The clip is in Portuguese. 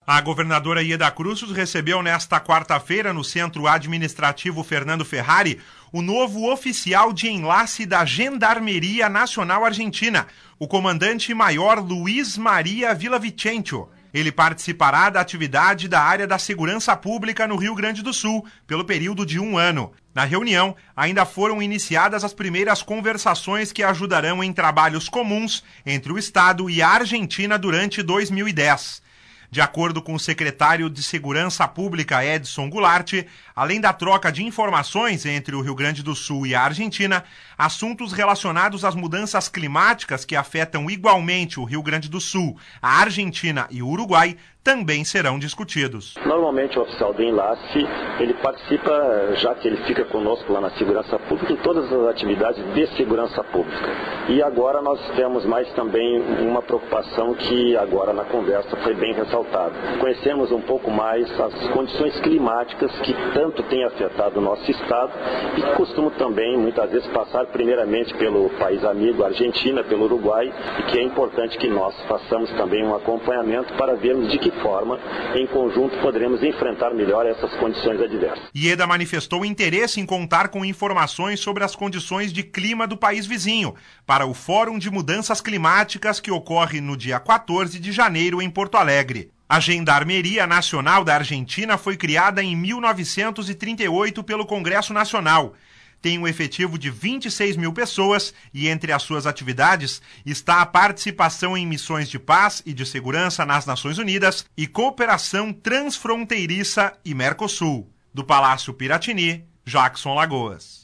A governadora Ieda Crucis recebeu nesta quarta-feira, no Centro Administrativo Fernando Ferrari, o novo oficial de enlace da Gendarmeria Nacional Argentina, o comandante-maior Luiz Maria Villavicencio. Ele participará da atividade da área da segurança pública no Rio Grande do Sul, pelo período de 1 ano. Na reunião, ainda foram iniciadas as primeiras conversações que ajudarão em trabalhos comuns entre o Estado e a Argentina durante 2010. De acordo com o secretário de Segurança Pública, Edson Goulart, além da troca de informações entre o Rio Grande do Sul e a Argentina, assuntos relacionados às mudanças climáticas que afetam igualmente o Rio Grande do Sul, a Argentina e o Uruguai também serão discutidos. Normalmente o oficial de enlace, ele participa, já que ele fica conosco lá na segurança pública, em todas as atividades de segurança pública. E agora nós temos mais também uma preocupação que agora na conversa foi bem ressaltada. Conhecemos um pouco mais as condições climáticas que tanto têm afetado o nosso estado e que costumam também muitas vezes passar primeiramente pelo país amigo, Argentina, pelo Uruguai, e que é importante que nós façamos também um acompanhamento para vermos de que forma, em conjunto, poderemos enfrentar melhor essas condições adversas. Ieda manifestou interesse em contar com informações sobre as condições de clima do país vizinho, para o Fórum de Mudanças Climáticas que ocorre no dia 14 de janeiro em Porto Alegre. A Gendarmeria Nacional da Argentina foi criada em 1938 pelo Congresso Nacional. Tem um efetivo de 26 mil pessoas e entre as suas atividades está a participação em missões de paz e de segurança nas Nações Unidas e cooperação transfronteiriça e Mercosul. Do Palácio Piratini, Jackson Lagoas.